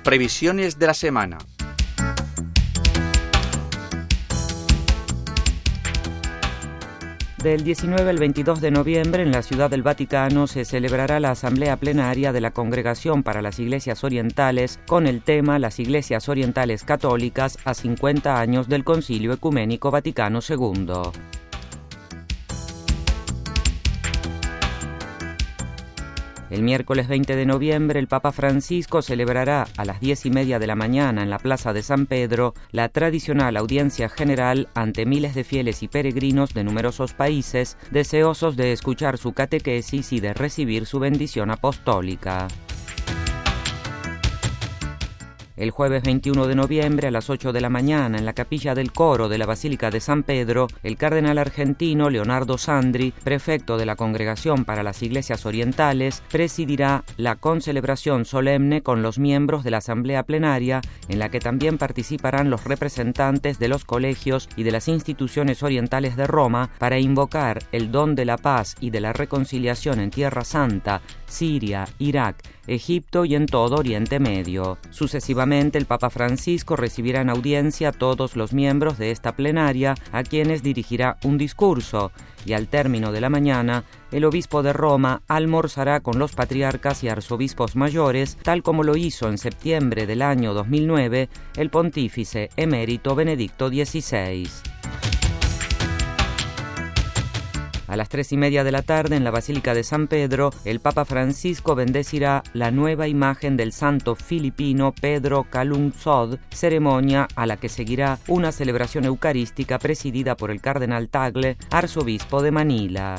Previsiones de la semana. Del 19 al 22 de noviembre en la Ciudad del Vaticano se celebrará la Asamblea Plenaria de la Congregación para las Iglesias Orientales con el tema Las Iglesias Orientales Católicas a 50 años del Concilio Ecuménico Vaticano II. El miércoles 20 de noviembre, el Papa Francisco celebrará a las 10:30 de la mañana en la Plaza de San Pedro la tradicional audiencia general ante miles de fieles y peregrinos de numerosos países, deseosos de escuchar su catequesis y de recibir su bendición apostólica. El jueves 21 de noviembre a las 8 de la mañana en la capilla del coro de la Basílica de San Pedro, el cardenal argentino Leonardo Sandri, prefecto de la Congregación para las Iglesias Orientales, presidirá la concelebración solemne con los miembros de la Asamblea Plenaria, en la que también participarán los representantes de los colegios y de las instituciones orientales de Roma para invocar el don de la paz y de la reconciliación en Tierra Santa, Siria, Irak, Egipto y en todo Oriente Medio. Sucesivamente, el Papa Francisco recibirá en audiencia a todos los miembros de esta plenaria, a quienes dirigirá un discurso, y al término de la mañana, el obispo de Roma almorzará con los patriarcas y arzobispos mayores, tal como lo hizo en septiembre del año 2009 el pontífice emérito Benedicto XVI. A las 3:30 de la tarde, en la Basílica de San Pedro, el Papa Francisco bendecirá la nueva imagen del santo filipino Pedro Calungsod, ceremonia a la que seguirá una celebración eucarística presidida por el cardenal Tagle, arzobispo de Manila.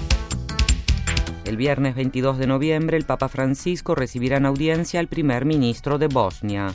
El viernes 22 de noviembre, el Papa Francisco recibirá en audiencia al primer ministro de Bosnia.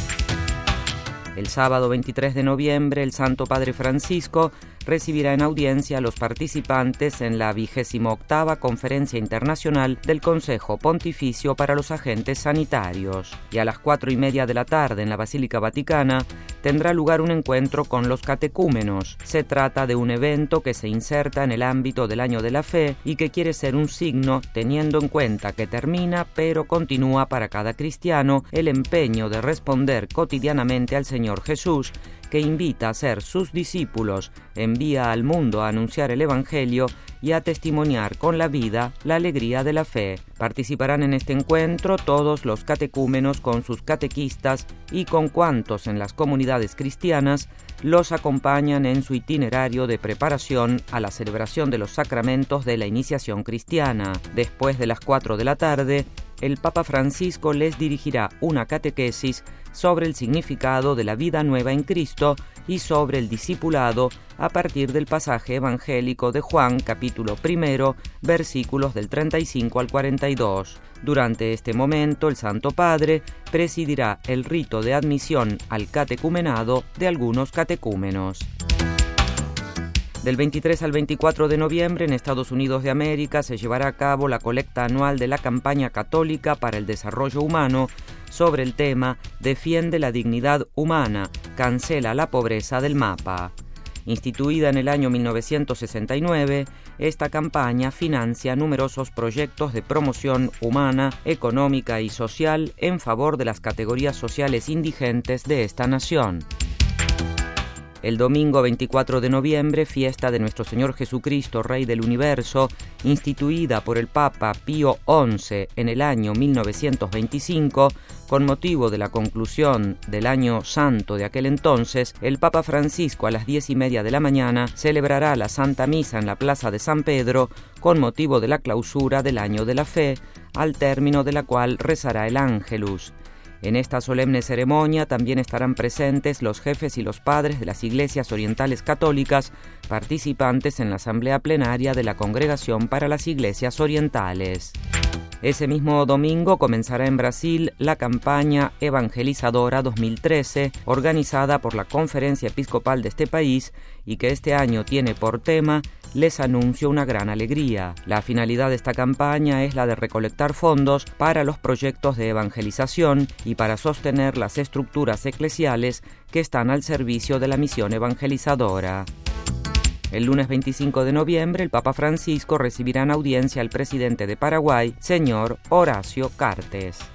El sábado 23 de noviembre, el Santo Padre Francisco recibirá en audiencia a los participantes en la 28ª Conferencia Internacional del Consejo Pontificio para los Agentes Sanitarios. Y a las 4:30 de la tarde, en la Basílica Vaticana, tendrá lugar un encuentro con los catecúmenos. Se trata de un evento que se inserta en el ámbito del Año de la Fe y que quiere ser un signo, teniendo en cuenta que termina pero continúa para cada cristiano el empeño de responder cotidianamente al Señor Jesús, que invita a ser sus discípulos, envía al mundo a anunciar el Evangelio y a testimoniar con la vida la alegría de la fe. Participarán en este encuentro todos los catecúmenos con sus catequistas y con cuantos en las comunidades cristianas los acompañan en su itinerario de preparación a la celebración de los sacramentos de la iniciación cristiana. Después de las 4 de la tarde, el Papa Francisco les dirigirá una catequesis sobre el significado de la vida nueva en Cristo y sobre el discipulado a partir del pasaje evangélico de Juan, capítulo 1, versículos del 35 al 42. Durante este momento, el Santo Padre presidirá el rito de admisión al catecumenado de algunos catecúmenos. Del 23 al 24 de noviembre en Estados Unidos de América se llevará a cabo la colecta anual de la Campaña Católica para el Desarrollo Humano sobre el tema Defiende la dignidad humana, cancela la pobreza del mapa. Instituida en el año 1969, esta campaña financia numerosos proyectos de promoción humana, económica y social en favor de las categorías sociales indigentes de esta nación. El domingo 24 de noviembre, fiesta de nuestro Señor Jesucristo, Rey del Universo, instituida por el Papa Pío XI en el año 1925, con motivo de la conclusión del Año Santo de aquel entonces, el Papa Francisco a las 10:30 de la mañana celebrará la Santa Misa en la Plaza de San Pedro con motivo de la clausura del Año de la Fe, al término de la cual rezará el Ángelus. En esta solemne ceremonia también estarán presentes los jefes y los padres de las iglesias orientales católicas participantes en la Asamblea Plenaria de la Congregación para las Iglesias Orientales. Ese mismo domingo comenzará en Brasil la campaña evangelizadora 2013, organizada por la Conferencia Episcopal de este país y que este año tiene por tema Les anuncio una gran alegría. La finalidad de esta campaña es la de recolectar fondos para los proyectos de evangelización y para sostener las estructuras eclesiales que están al servicio de la misión evangelizadora. El lunes 25 de noviembre, el Papa Francisco recibirá en audiencia al presidente de Paraguay, señor Horacio Cartes.